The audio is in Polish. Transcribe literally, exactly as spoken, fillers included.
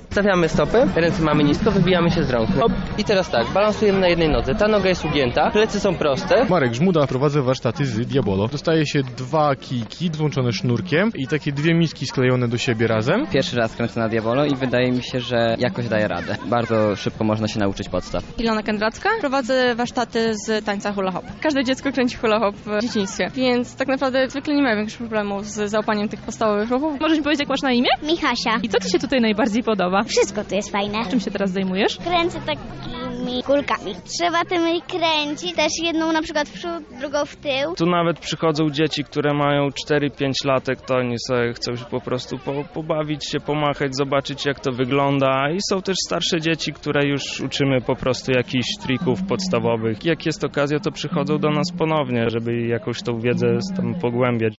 Stawiamy stopy, ręce mamy nisko, wybijamy się z rąk. Hop. I teraz tak, balansujemy na jednej nodze. Ta noga jest ugięta, plecy są proste. Marek Żmuda, prowadzę warsztaty z Diabolo. Dostaje się dwa kijki złączone sznurkiem i takie dwie miski sklejone do siebie razem. Pierwszy raz kręcę na Diabolo i wydaje mi się, że jakoś daje radę. Bardzo szybko można się nauczyć podstaw. Ilona Kędracka, prowadzę warsztaty z tańca hula hop. Każde dziecko kręci hula hop w dzieciństwie, więc tak naprawdę zwykle nie ma większych problemów z załapaniem tych podstawowych ruchów. Możesz mi powiedzieć, jak masz na imię? Michasia. I co Ci się tutaj najbardziej podoba? Wszystko tu jest fajne. Czym się teraz zajmujesz? Kręcę takimi kulkami. Trzeba tymi kręcić, też jedną na przykład w przód, drugą w tył. Tu nawet przychodzą dzieci, które mają cztery pięć latek, to oni sobie chcą się po prostu po, pobawić się, pomachać, zobaczyć jak to wygląda. I są też starsze dzieci, które już uczymy po prostu jakichś trików podstawowych. Jak jest okazja, to przychodzą do nas ponownie, żeby jakąś tą wiedzę tam pogłębiać.